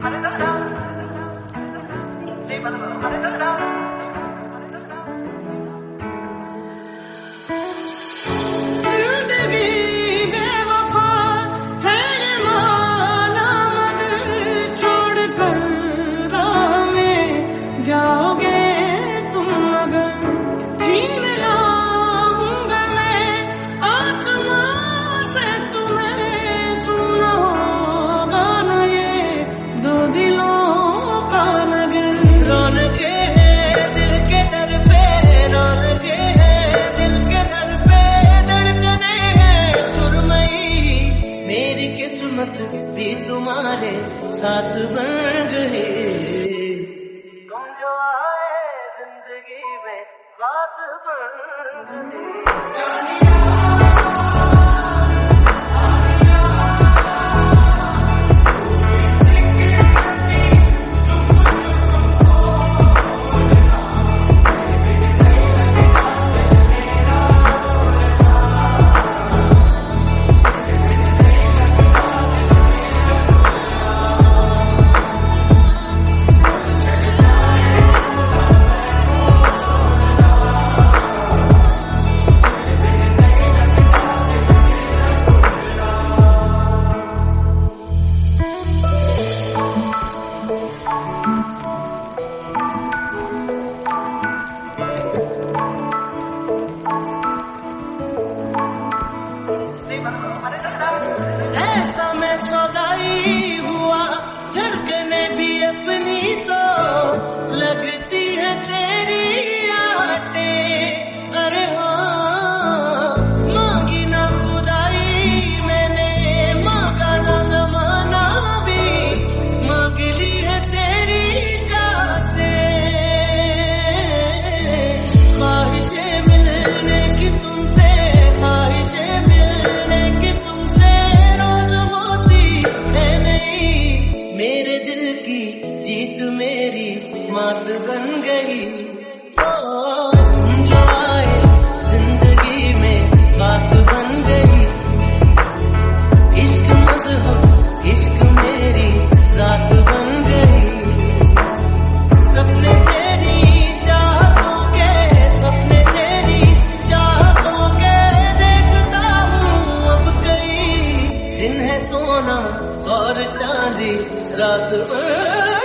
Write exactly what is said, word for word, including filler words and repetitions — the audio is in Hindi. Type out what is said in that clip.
किस्मत भी तुम्हारे साथ बन गई। तुम जो आए जिंदगी में बात बन गई। ऐसा मैं सौदाई हुआ धड़कने भी अपनी तो लगती है तेरी आटे। अरे हाँ मांगी ना खुदाई मैंने मांगा ना जमाना भी मांग ली है तेरी जाते। ख्वाहिशें मिलने की तुमसे ख्वाहिशें मिलने की तुमसे रोज होती है नहीं। मेरे दिल की जीत मेरी मात बन गई। ओ तुम जो आए जिंदगी में बात बन गई। इश्क मज़हब इश्क मेरी रात बन गई। सपने तेरी चाहतों के सपने तेरी चाहतों के देखता हूँ अब कई। दिन है सोना और चांदी रात बन